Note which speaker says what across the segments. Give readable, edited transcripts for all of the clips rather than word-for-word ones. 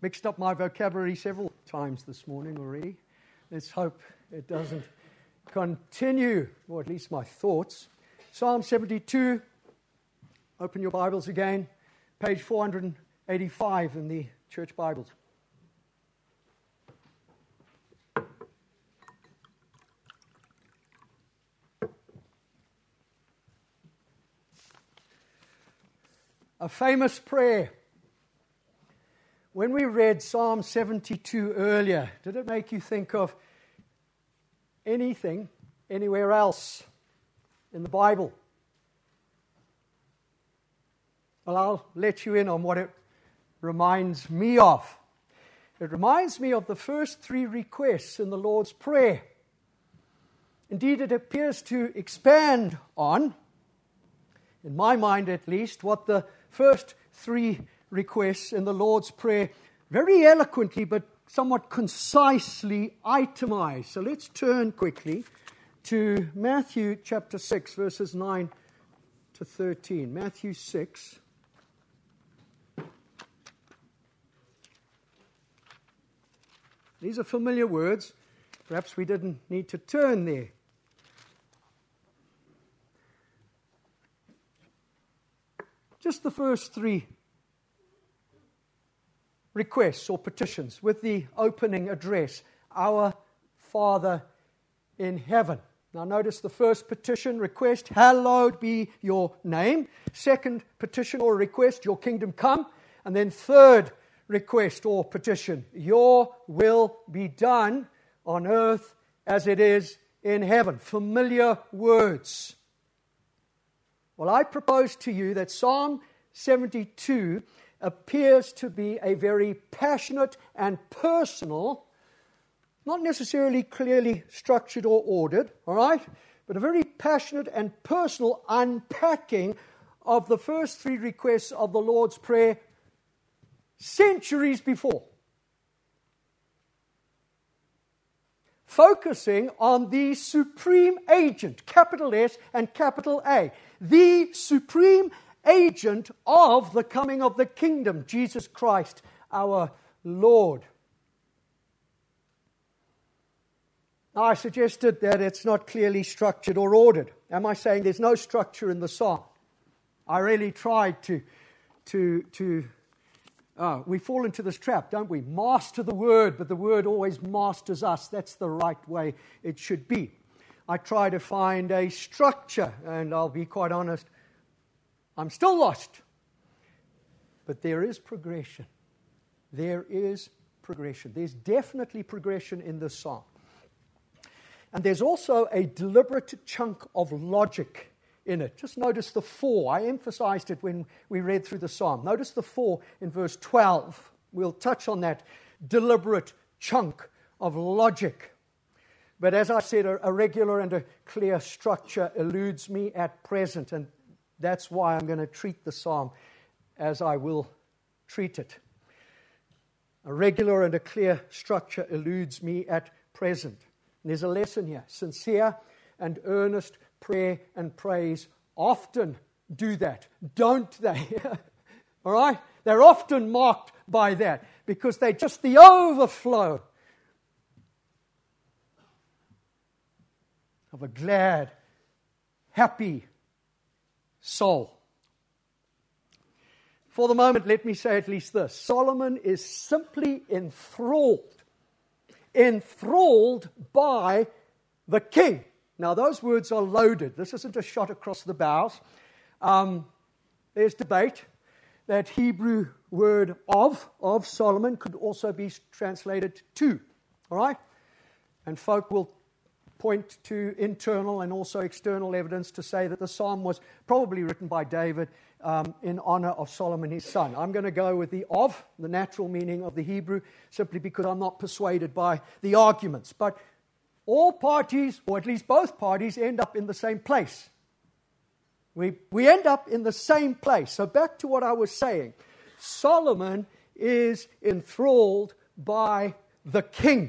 Speaker 1: Mixed up my vocabulary several times this morning already. Let's hope it doesn't continue, or at least my thoughts. Psalm 72, open your Bibles again, page 485 in the church Bibles. A famous prayer. When we read Psalm 72 earlier, did it make you think of anything, anywhere else in the Bible? Well, I'll let you in on what it reminds me of. It reminds me of the first three requests in the Lord's Prayer. Indeed, it appears to expand on, in my mind at least, what the first three requests in the Lord's Prayer very eloquently but somewhat concisely itemize. So let's turn quickly to Matthew chapter 6, verses 9 to 13. Matthew 6. These are familiar words. Perhaps we didn't need to turn there. Just the first three requests or petitions with the opening address, Our Father in heaven. Now notice the first petition, request, hallowed be your name. Second petition or request, your kingdom come. And then third request or petition, your will be done on earth as it is in heaven. Familiar words. Well, I propose to you that Psalm 72 appears to be a very passionate and personal, not necessarily clearly structured or ordered, all right, but a very passionate and personal unpacking of the first three requests of the Lord's Prayer centuries before. Focusing on the supreme agent, capital S and capital A, the supreme agent of the coming of the kingdom, Jesus Christ, our Lord. Now, I suggested that it's not clearly structured or ordered. Am I saying there's no structure in the psalm? I really tried we fall into this trap, don't we? Master the word, but the word always masters us. That's the right way it should be. I try to find a structure, and I'll be quite honest, I'm still lost. But there is progression. There is progression. There's definitely progression in this psalm. And there's also a deliberate chunk of logic in it. Just notice the 4. I emphasized it when we read through the psalm. Notice the 4 in verse 12. We'll touch on that deliberate chunk of logic. But as I said, a regular and a clear structure eludes me at present, and that's why I'm going to treat the psalm as I will treat it. A regular and a clear structure eludes me at present. And there's a lesson here. Sincere and earnest prayer and praise often do that, don't they? All right? They're often marked by that because they're just the overflow of a glad, happy soul. For the moment, let me say at least this. Solomon is simply enthralled by the king. Now, those words are loaded. This isn't a shot across the bows. There's debate. That Hebrew word of Solomon could also be translated to. All right? And folk will point to internal and also external evidence to say that the psalm was probably written by David in honor of Solomon, his son. I'm going to go with the natural meaning of the Hebrew, simply because I'm not persuaded by the arguments. But all parties, or at least both parties, end up in the same place. We end up in the same place. So back to what I was saying. Solomon is enthralled by the king.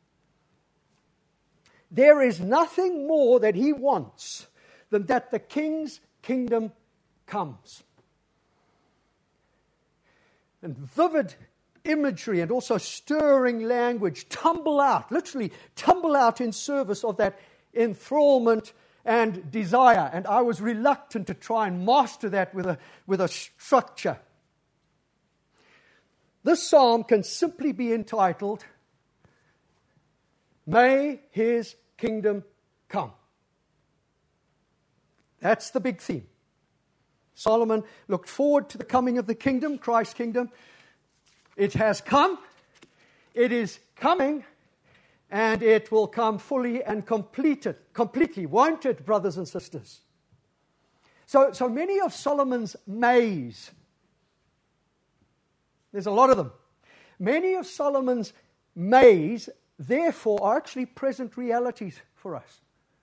Speaker 1: There is nothing more that he wants than that the king's kingdom comes. And vivid imagery and also stirring language literally tumble out in service of that enthrallment and desire. And I was reluctant to try and master that with a structure. This psalm can simply be entitled, May His Kingdom Come. That's the big theme. Solomon looked forward to the coming of the kingdom, Christ's kingdom. It has come, it is coming, and it will come fully and completely, won't it, brothers and sisters? So many of Solomon's mays, there's a lot of them, many of Solomon's mays, therefore, are actually present realities for us.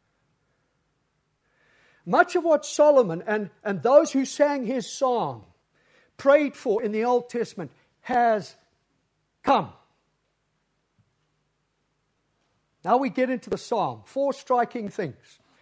Speaker 1: Much of what Solomon and those who sang his psalm prayed for in the Old Testament has come. Now we get into the psalm. Four striking things.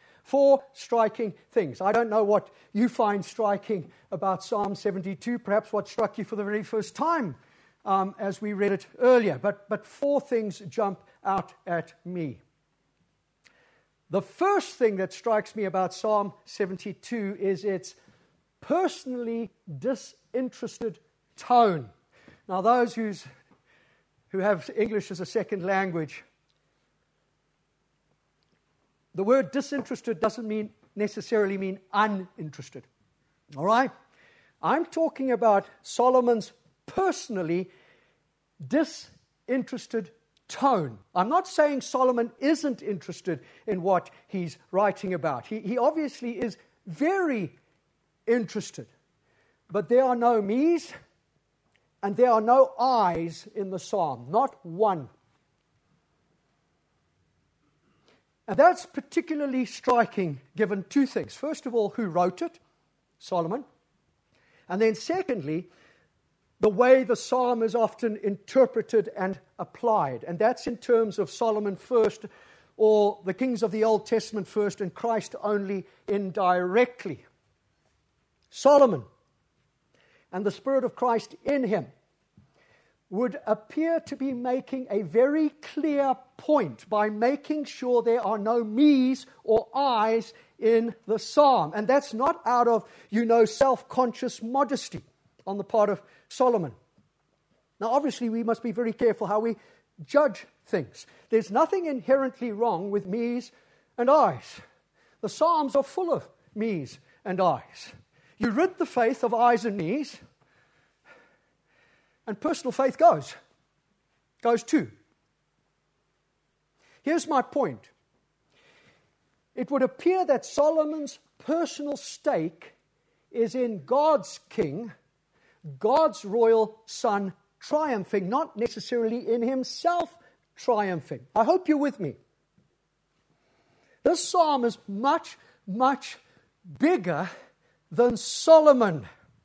Speaker 1: I don't know what you find striking about Psalm 72, perhaps what struck you for the very first time as we read it earlier. But four things jump out at me. The first thing that strikes me about Psalm 72 is its personally disinterested tone. Now, those who have English as a second language, the word disinterested doesn't necessarily mean uninterested. All right? I'm talking about Solomon's personally disinterested tone. I'm not saying Solomon isn't interested in what he's writing about. He obviously is very interested. But there are no me's and there are no I's in the psalm, not one. And that's particularly striking given two things. First of all, who wrote it? Solomon. And then secondly, the way the psalm is often interpreted and applied. And that's in terms of Solomon first, or the kings of the Old Testament first, and Christ only indirectly. Solomon and the Spirit of Christ in him would appear to be making a very clear point by making sure there are no me's or I's in the psalm. And that's not out of, self-conscious modesty on the part of Solomon. Now, obviously, we must be very careful how we judge things. There's nothing inherently wrong with me's and I's. The Psalms are full of me's and I's. You rid the faith of I's and me's, and personal faith goes too. Here's my point. It would appear that Solomon's personal stake is in God's king, God's royal son triumphing, not necessarily in himself triumphing. I hope you're with me. This psalm is much, much bigger than Solomon.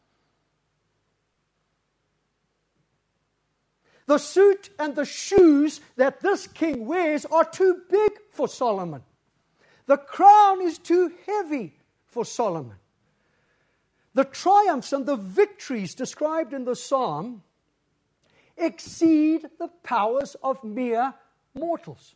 Speaker 1: The suit and the shoes that this king wears are too big for Solomon. The crown is too heavy for Solomon. The triumphs and the victories described in the psalm exceed the powers of mere mortals.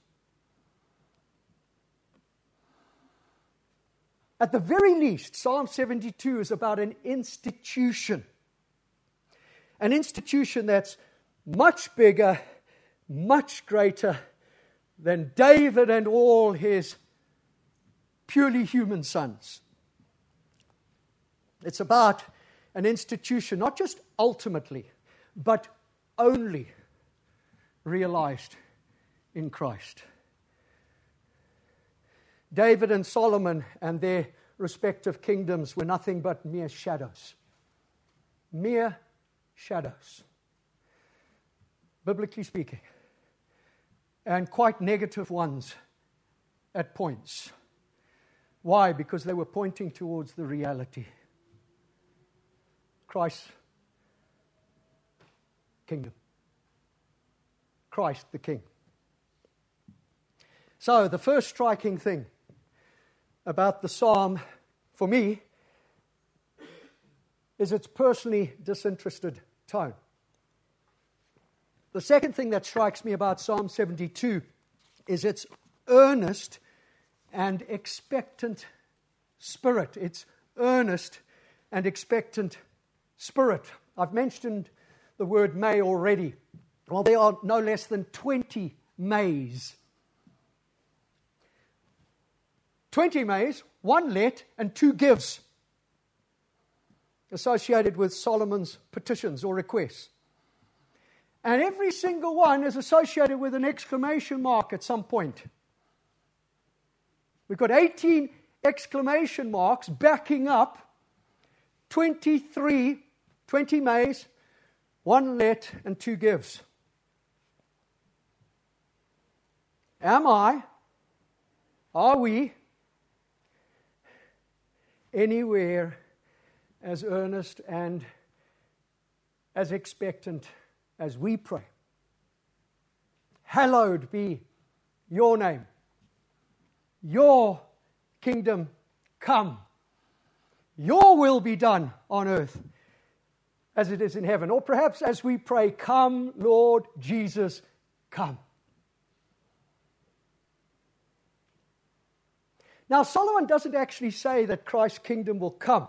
Speaker 1: At the very least, Psalm 72 is about an institution. An institution that's much bigger, much greater than David and all his purely human sons. It's about an institution, not just ultimately, but only realized in Christ. David and Solomon and their respective kingdoms were nothing but mere shadows. Mere shadows. Biblically speaking. And quite negative ones at points. Why? Because they were pointing towards the reality. Christ's kingdom. Christ the King. So, the first striking thing about the psalm, for me, is its personally disinterested tone. The second thing that strikes me about Psalm 72 is its earnest and expectant spirit. It's earnest and expectant spirit. I've mentioned the word may already. Well, there are no less than 20 mays. 20 mays, 1 let, and 2 gives associated with Solomon's petitions or requests. And every single one is associated with an exclamation mark at some point. We've got 18 exclamation marks backing up 20 mays, 1 let, and 2 gives. Are we anywhere as earnest and as expectant as we pray? Hallowed be your name. Your kingdom come. Your will be done on earth as it is in heaven. Or perhaps as we pray, come, Lord Jesus, come. Now, Solomon doesn't actually say that Christ's kingdom will come.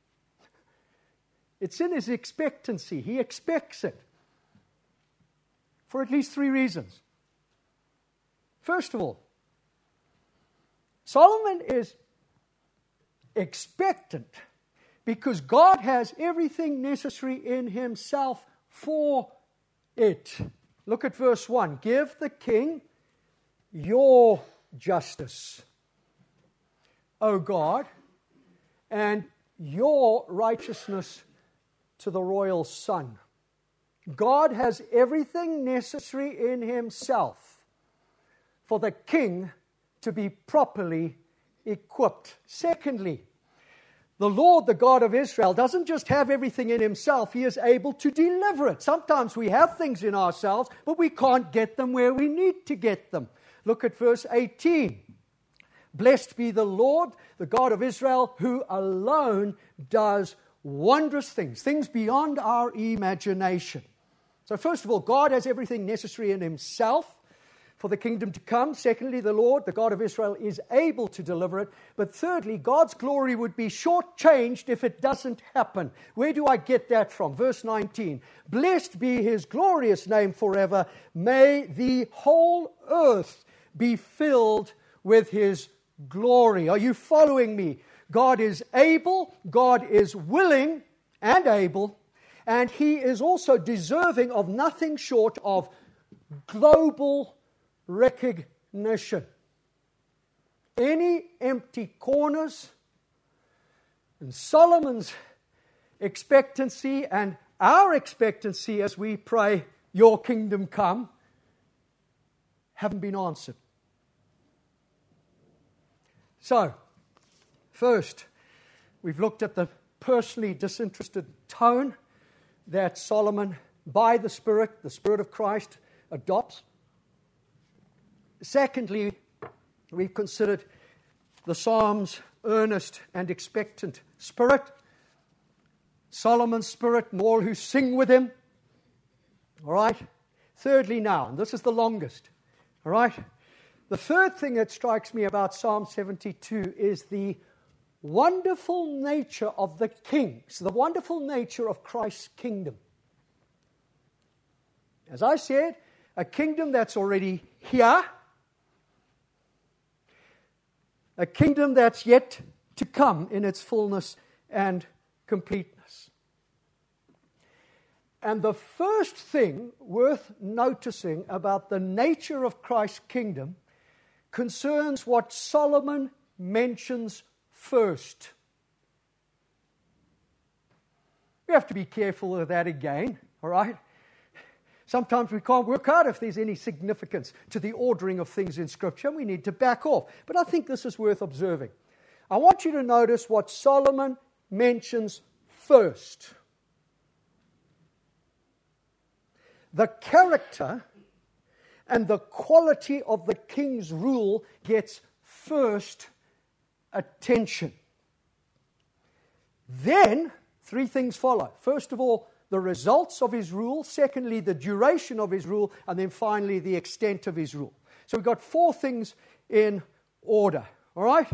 Speaker 1: It's in his expectancy. He expects it for at least 3 reasons. First of all, Solomon is expectant because God has everything necessary in himself for it. Look at verse 1. Give the king your justice, O God, and your righteousness to the royal son. God has everything necessary in himself for the king to be properly equipped. Secondly, the Lord, the God of Israel, doesn't just have everything in himself, he is able to deliver it. Sometimes we have things in ourselves, but we can't get them where we need to get them. Look at verse 18. Blessed be the Lord, the God of Israel, who alone does wondrous things, things beyond our imagination. So first of all, God has everything necessary in himself for the kingdom to come. Secondly, the Lord, the God of Israel, is able to deliver it. But thirdly, God's glory would be shortchanged if it doesn't happen. Where do I get that from? Verse 19. Blessed be his glorious name forever. May the whole earth be filled with his glory. Are you following me? God is able, God is willing and able, and he is also deserving of nothing short of global recognition. Any empty corners in Solomon's expectancy and our expectancy as we pray, your kingdom come, haven't been answered. So, first, we've looked at the personally disinterested tone that Solomon, by the Spirit of Christ, adopts. Secondly, we've considered the Psalm's earnest and expectant spirit, Solomon's spirit and all who sing with him. All right? Thirdly now, and this is the longest, all right? The third thing that strikes me about Psalm 72 is the wonderful nature of the kings, the wonderful nature of Christ's kingdom. As I said, a kingdom that's already here, a kingdom that's yet to come in its fullness and completeness. And the first thing worth noticing about the nature of Christ's kingdom concerns what Solomon mentions first. We have to be careful of that again, all right? Sometimes we can't work out if there's any significance to the ordering of things in Scripture, and we need to back off. But I think this is worth observing. I want you to notice what Solomon mentions first. The character and the quality of the king's rule gets first attention. Then, 3 things follow. First of all, the results of his rule, secondly, the duration of his rule, and then finally, the extent of his rule. So we've got 4 things in order, all right?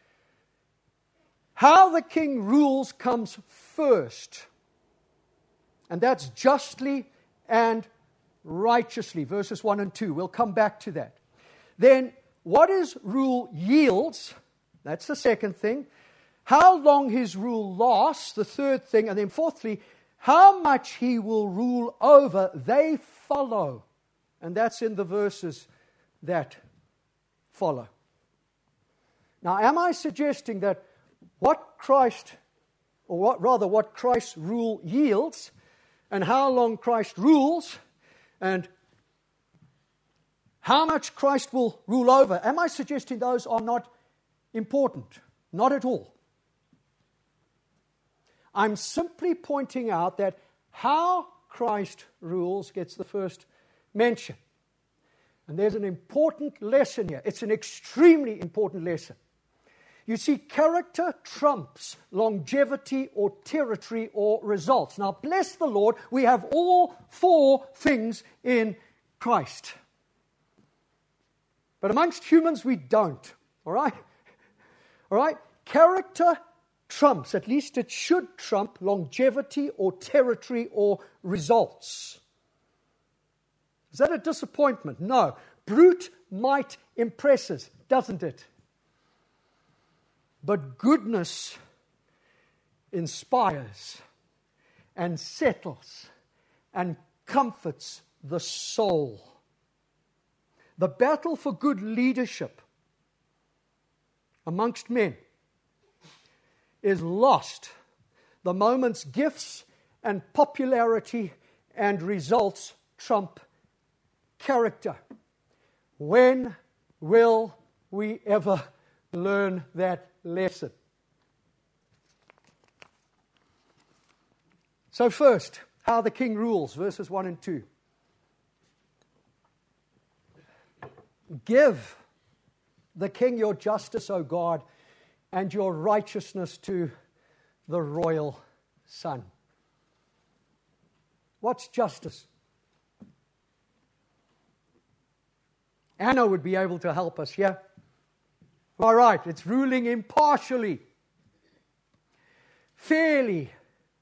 Speaker 1: How the king rules comes first, and that's justly and righteously, verses 1 and 2. We'll come back to that. Then, what his rule yields, that's the second thing. How long his rule lasts, the third thing. And then fourthly, how much he will rule over, they follow. And that's in the verses that follow. Now, am I suggesting that what Christ's rule yields, and how long Christ rules, and how much Christ will rule over, am I suggesting those are not important? Not at all. I'm simply pointing out that how Christ rules gets the first mention. And there's an important lesson here. It's an extremely important lesson. You see, character trumps longevity or territory or results. Now, bless the Lord, we have all 4 things in Christ. But amongst humans, we don't. All right? All right? Character trumps, at least it should trump, longevity or territory or results. Is that a disappointment? No. Brute might impresses, doesn't it? But goodness inspires and settles and comforts the soul. The battle for good leadership amongst men is lost the moment's gifts and popularity and results trump character. When will we ever learn that lesson? So first, how the king rules, verses 1 and 2. Give the king your justice, O God, and your righteousness to the royal son. What's justice? Anna would be able to help us, yeah? All right, it's ruling impartially, fairly,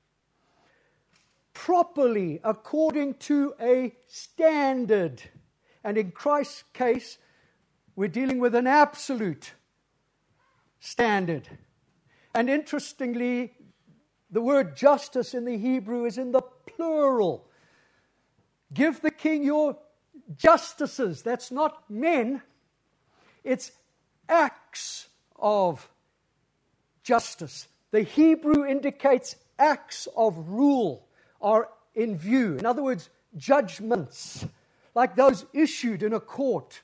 Speaker 1: properly, according to a standard. And in Christ's case, we're dealing with an absolute standard. And interestingly, the word justice in the Hebrew is in the plural. Give the king your justices. That's not men. It's acts of justice. The Hebrew indicates acts of rule are in view. In other words, judgments, like those issued in a court.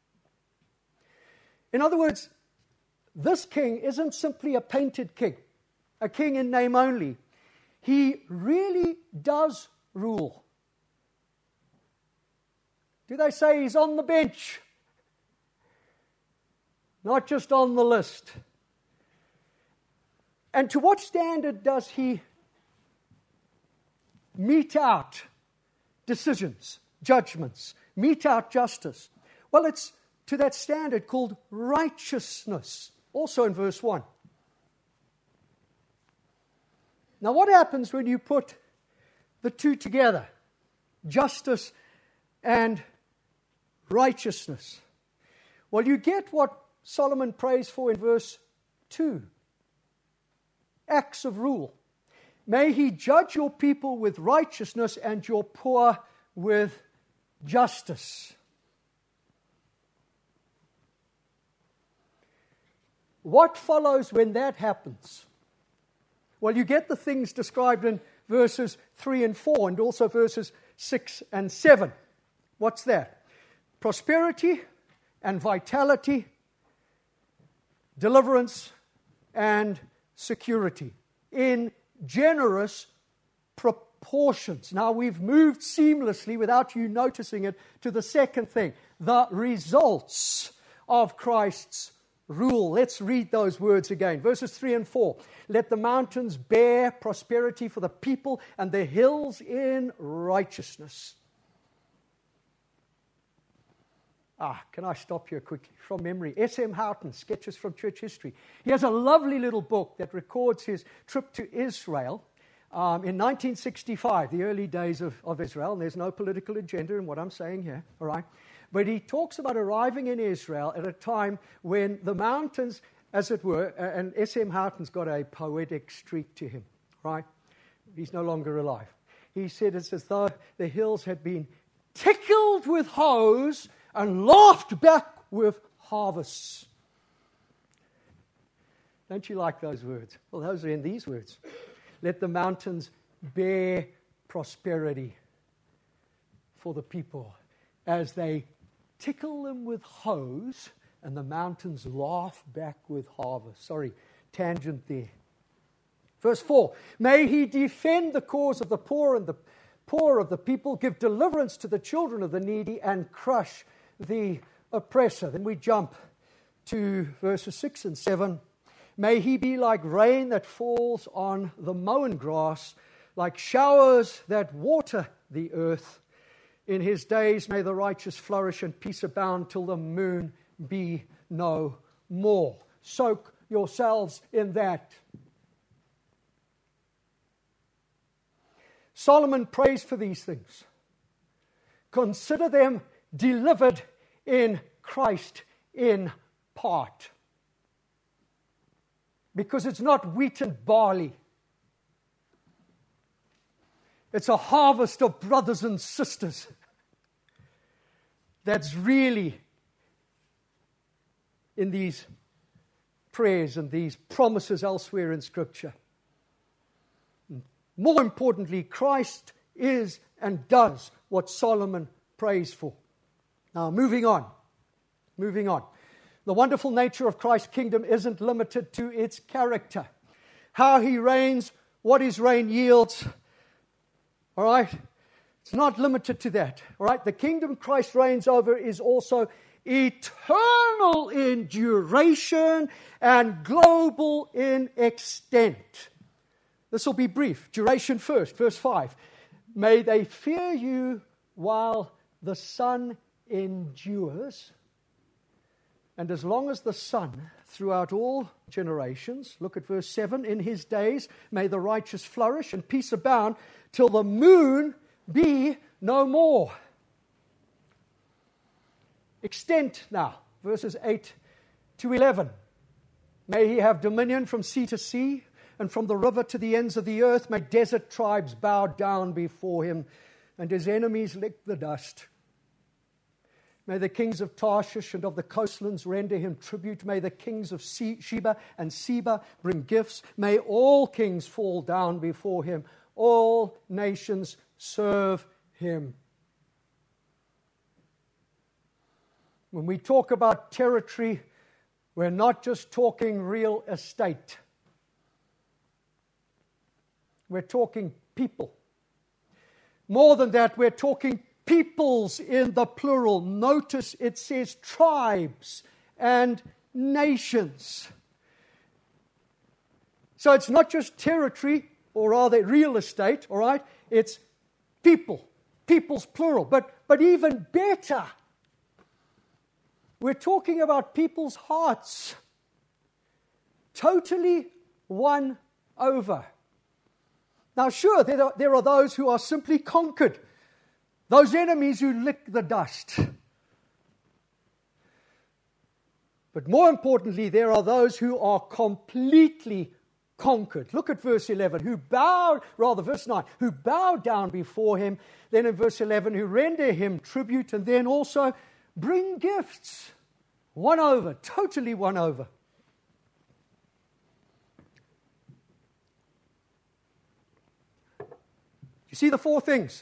Speaker 1: In other words, this king isn't simply a painted king, a king in name only. He really does rule. Do they say he's on the bench? Not just on the list. And to what standard does he mete out decisions, judgments, mete out justice? Well, it's to that standard called righteousness, also in verse 1. Now, what happens when you put the two together, justice and righteousness? Well, you get what Solomon prays for in verse 2. Acts of rule. May he judge your people with righteousness and your poor with justice. What follows when that happens? Well, you get the things described in verses 3 and 4 and also verses 6 and 7. What's that? Prosperity and vitality, deliverance and security in generous proportions. Now, we've moved seamlessly without you noticing it to the second thing, the results of Christ's rule. Let's read those words again. Verses 3 and 4. Let the mountains bear prosperity for the people, and the hills in righteousness. Can I stop here quickly? From memory, S.M. Houghton, Sketches from Church History. He has a lovely little book that records his trip to Israel in 1965, the early days of Israel. And there's no political agenda in what I'm saying here, all right? But he talks about arriving in Israel at a time when the mountains, as it were, and S.M. Houghton's got a poetic streak to him, right? He's no longer alive. He said it's as though the hills had been tickled with hoes and laughed back with harvests. Don't you like those words? Well, those are in these words. Let the mountains bear prosperity for the people as they tickle them with hoes and the mountains laugh back with harvest. Sorry, tangent there. Verse 4, may he defend the cause of the poor and the poor of the people, give deliverance to the children of the needy, and crush the oppressor. Then we jump to verses 6 and 7. May he be like rain that falls on the mown grass, like showers that water the earth. In his days may the righteous flourish and peace abound till the moon be no more. Soak yourselves in that. Solomon prays for these things. Consider them delivered in Christ in part. Because it's not wheat and barley. It's a harvest of brothers and sisters that's really in these prayers and these promises elsewhere in Scripture. More importantly, Christ is and does what Solomon prays for. Now, moving on. The wonderful nature of Christ's kingdom isn't limited to its character. How he reigns, what his reign yields. All right? It's not limited to that. All right? The kingdom Christ reigns over is also eternal in duration and global in extent. This will be brief. Duration first, verse 5. May they fear you while the sun endures. And as long as the sun, throughout all generations, look at verse 7, in his days may the righteous flourish and peace abound till the moon be no more. Extent now, verses 8 to 11. May he have dominion from sea to sea, and from the river to the ends of the earth. May desert tribes bow down before him, and his enemies lick the dust. May the kings of Tarshish and of the coastlands render him tribute. May the kings of Sheba and Seba bring gifts. May all kings fall down before him. All nations serve him. When we talk about territory, we're not just talking real estate. We're talking people. More than that, we're talking peoples in the plural. Notice it says tribes and nations. So it's not just territory, or rather real estate, all right? It's people. Peoples plural. But even better, we're talking about people's hearts. Totally won over. Now, sure, there are those who are simply conquered. Those enemies who lick the dust. But more importantly, there are those who are completely conquered. Look at verse 11. Verse 9. Who bow down before him. Then in verse 11, who render him tribute. And then also bring gifts. Won over. Totally won over. You see the four things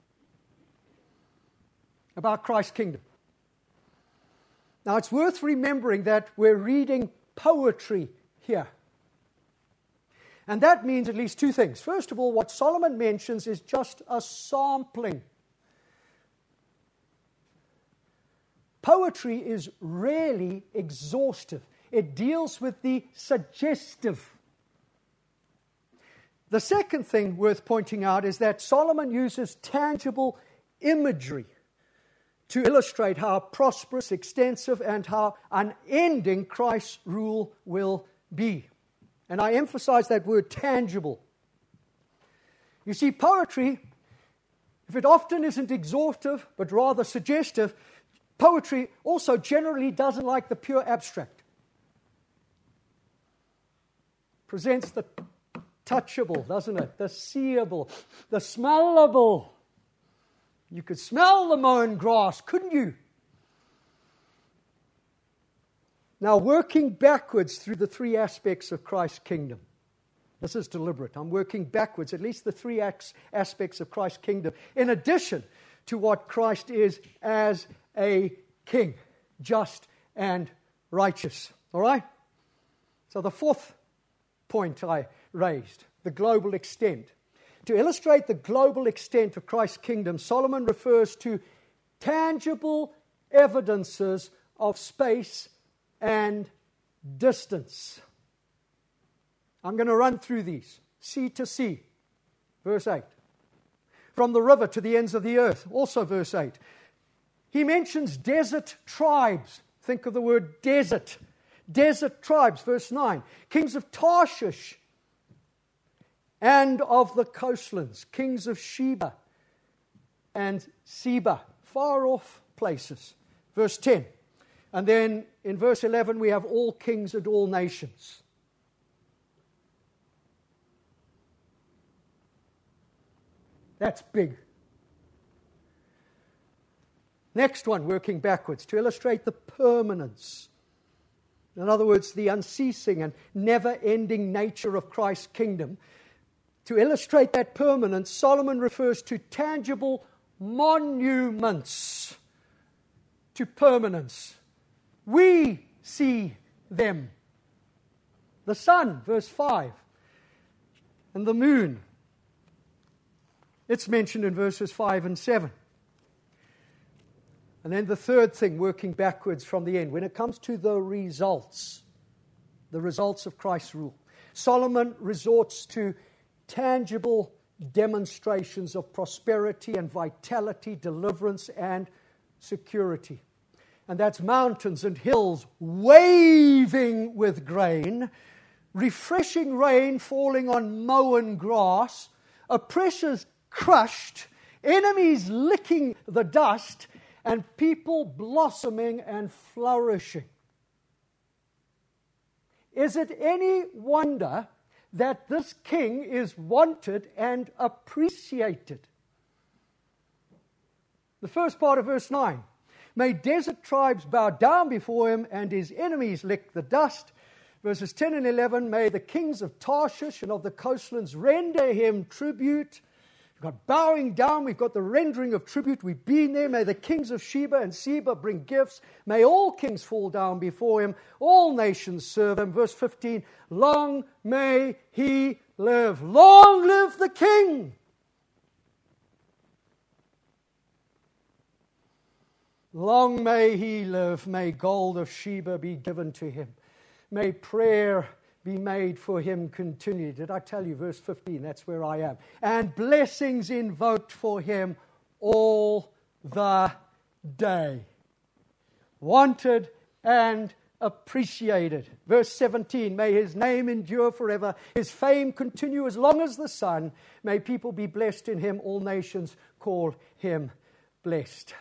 Speaker 1: about Christ's kingdom. Now, it's worth remembering that we're reading poetry here. And that means at least two things. First of all, what Solomon mentions is just a sampling. Poetry is rarely exhaustive. it deals with the suggestive. The second thing worth pointing out is that Solomon uses tangible imagery to illustrate how prosperous, extensive, and how unending Christ's rule will be. And I emphasize that word tangible. You see, poetry, if it often isn't exhaustive but rather suggestive, poetry also generally doesn't like the pure abstract. Presents the touchable, doesn't it? The seeable, the smellable. You could smell the mown grass, couldn't you? Now, working backwards through the three aspects of Christ's kingdom. This is deliberate. I'm working backwards, at least the three aspects of Christ's kingdom, in addition to what Christ is as a king, just and righteous. All right? So the fourth point I raised, the global extent. To illustrate the global extent of Christ's kingdom, Solomon refers to tangible evidences of space and distance. I'm going to run through these. Sea to sea, verse 8. From the river to the ends of the earth, also verse 8. He mentions desert tribes. Think of the word desert. Desert tribes, verse 9. Kings of Tarshish and of the coastlands. Kings of Sheba and Seba. Far off places. Verse 10. And then in verse 11 we have all kings and all nations. That's big. Next one, working backwards, to illustrate the permanence. In other words, the unceasing and never-ending nature of Christ's kingdom. To illustrate that permanence, Solomon refers to tangible monuments to permanence. We see them. The sun, verse 5, and the moon. It's mentioned in verses 5 and 7. And then the third thing, working backwards from the end, when it comes to the results of Christ's rule, Solomon resorts to tangible demonstrations of prosperity and vitality, deliverance and security. And that's mountains and hills waving with grain, refreshing rain falling on mown grass, oppressors crushed, enemies licking the dust, and people blossoming and flourishing. Is it any wonder that this king is wanted and appreciated? The first part of verse 9. May desert tribes bow down before him and his enemies lick the dust. Verses 10 and 11. May the kings of Tarshish and of the coastlands render him tribute. We've got bowing down, we've got the rendering of tribute, we've been there. May the kings of Sheba and Seba bring gifts. May all kings fall down before him, all nations serve him. Verse 15, long may he live. Long live the king! Long may he live. May gold of Sheba be given to him. May prayer be made for him continually. Did I tell you, verse 15, that's where I am. And blessings invoked for him all the day. Wanted and appreciated. Verse 17, may his name endure forever, his fame continue as long as the sun. May people be blessed in him, all nations call him blessed.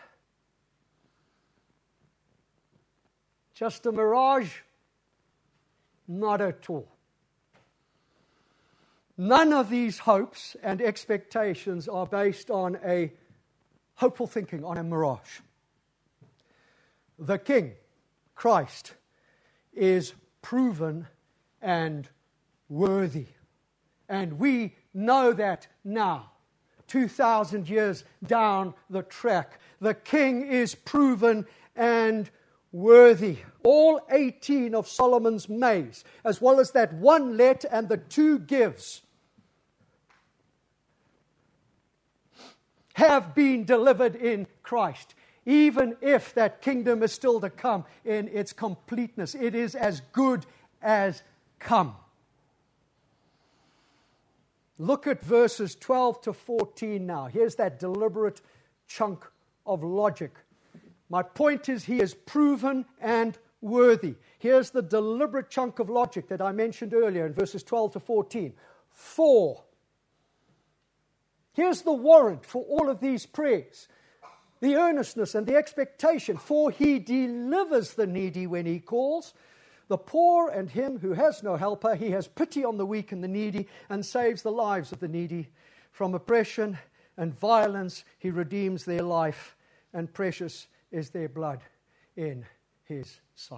Speaker 1: Just a mirage? Not at all. None of these hopes and expectations are based on a hopeful thinking, on a mirage. The King, Christ, is proven and worthy. And we know that now, 2,000 years down the track. The King is proven and worthy. All 18 of Solomon's mays, as well as that one let and the 2 gives, have been delivered in Christ. even if that kingdom is still to come in its completeness. It is as good as come. Look at verses 12 to 14 now. Here's that deliberate chunk of logic. My point is, he is proven and worthy. Here's the deliberate chunk of logic that I mentioned earlier in verses 12 to 14. For. Here's the warrant for all of these prayers. The earnestness and the expectation. For he delivers the needy when he calls. The poor and him who has no helper. He has pity on the weak and the needy and saves the lives of the needy. From oppression and violence he redeems their life, and precious is their blood in his sight.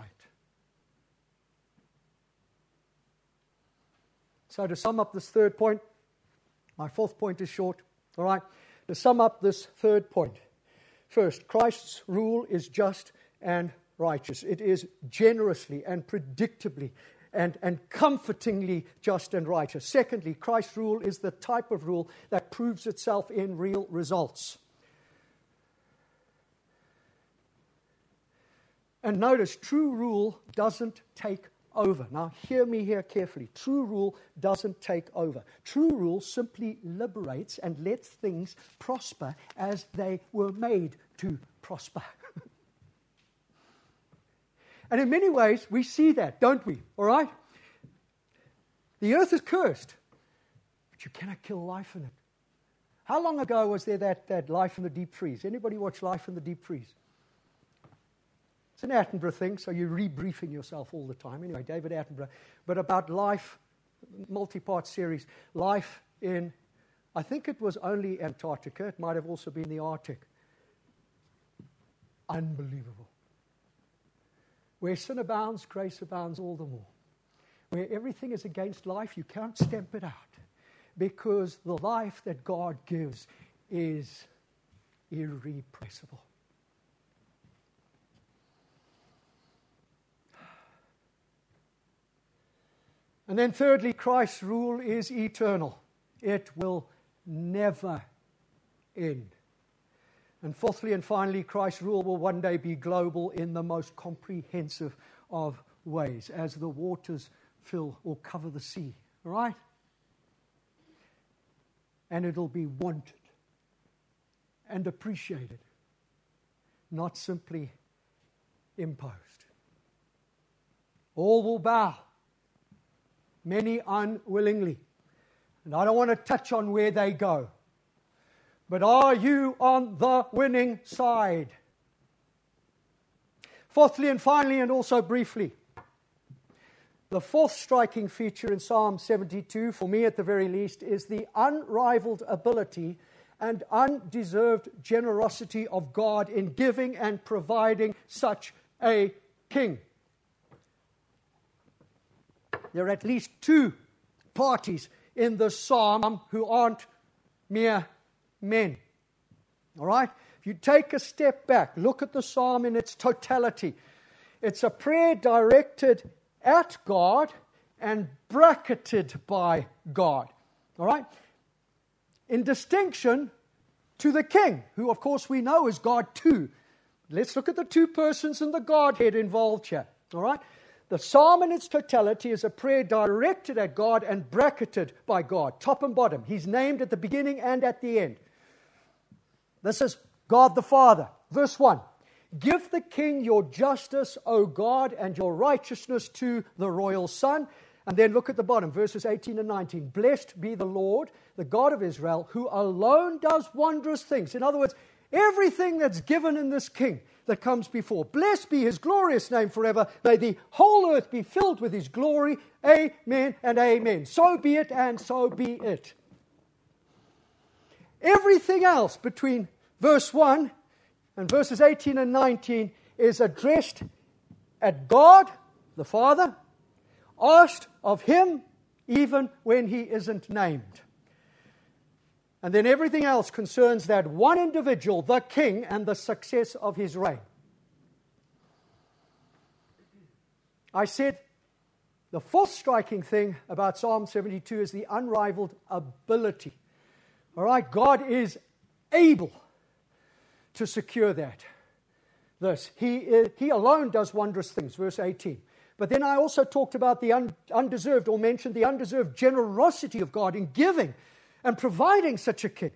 Speaker 1: So to sum up this third point, my fourth point is short, all right? To sum up this third point, first, Christ's rule is just and righteous. It is generously and predictably and comfortingly just and righteous. Secondly, Christ's rule is the type of rule that proves itself in real results. And notice, true rule doesn't take over. Now, hear me here carefully. True rule doesn't take over. True rule simply liberates and lets things prosper as they were made to prosper. And in many ways, we see that, don't we? All right? The earth is cursed, but you cannot kill life in it. How long ago was there that Life in the Deep Freeze? Anybody watch Life in the Deep Freeze? It's an Attenborough thing, so you're rebriefing yourself all the time. Anyway, David Attenborough. But about life, multi-part series, life in, I think it was only Antarctica. It might have also been the Arctic. Unbelievable. Where sin abounds, grace abounds all the more. Where everything is against life, you can't stamp it out. Because the life that God gives is irrepressible. And then thirdly, Christ's rule is eternal. It will never end. And fourthly and finally, Christ's rule will one day be global in the most comprehensive of ways, as the waters fill or cover the sea. All right? And it'll be wanted and appreciated, not simply imposed. All will bow, many unwillingly. And I don't want to touch on where they go. But are you on the winning side? Fourthly and finally, and also briefly, the fourth striking feature in Psalm 72, for me at the very least, is the unrivaled ability and undeserved generosity of God in giving and providing such a king. There are at least two parties in the psalm who aren't mere men. All right? If you take a step back, look at the psalm in its totality. It's a prayer directed at God and bracketed by God. All right? In distinction to the king, who of course we know is God too. Let's look at the two persons in the Godhead involved here. All right? The psalm in its totality is a prayer directed at God and bracketed by God, top and bottom. He's named at the beginning and at the end. This is God the Father. Verse 1. Give the king your justice, O God, and your righteousness to the royal son. And then look at the bottom, verses 18 and 19. Blessed be the Lord, the God of Israel, who alone does wondrous things. In other words, everything that's given in this king that comes before. Blessed be his glorious name forever. May the whole earth be filled with his glory. Amen and amen. So be it and so be it. Everything else between verse 1 and verses 18 and 19 is addressed at God, the Father, asked of him even when he isn't named. And then everything else concerns that one individual, the king, and the success of his reign. I said the fourth striking thing about Psalm 72 is the unrivaled ability. All right, God is able to secure that. this. He alone does wondrous things, verse 18. But then I also talked about the undeserved, or mentioned the undeserved generosity of God in giving and providing such a king.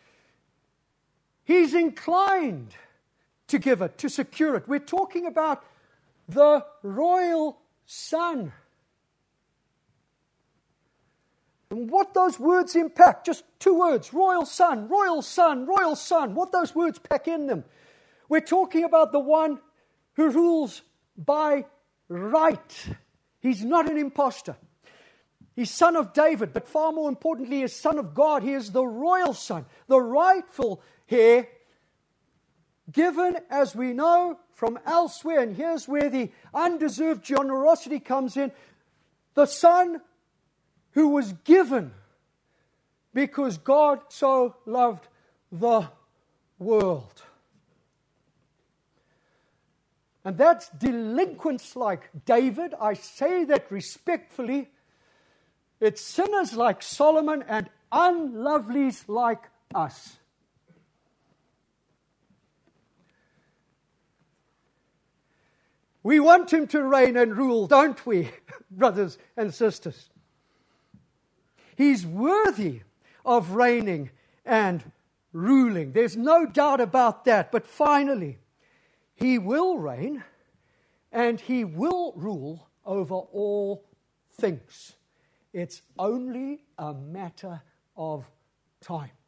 Speaker 1: He's inclined to give it, to secure it. We're talking about the royal son. And what those words impact, just two words, royal son, royal son, royal son, what those words pack in them. We're talking about the one who rules by right. He's not an imposter. He's son of David, but far more importantly, he is son of God. He is the royal son, the rightful heir, given, as we know from elsewhere, and here's where the undeserved generosity comes in, the son who was given because God so loved the world. And that's delinquents like David. I say that respectfully. It's sinners like Solomon and unlovelies like us. We want him to reign and rule, don't we, brothers and sisters? He's worthy of reigning and ruling. There's no doubt about that. But finally, he will reign and he will rule over all things. It's only a matter of time.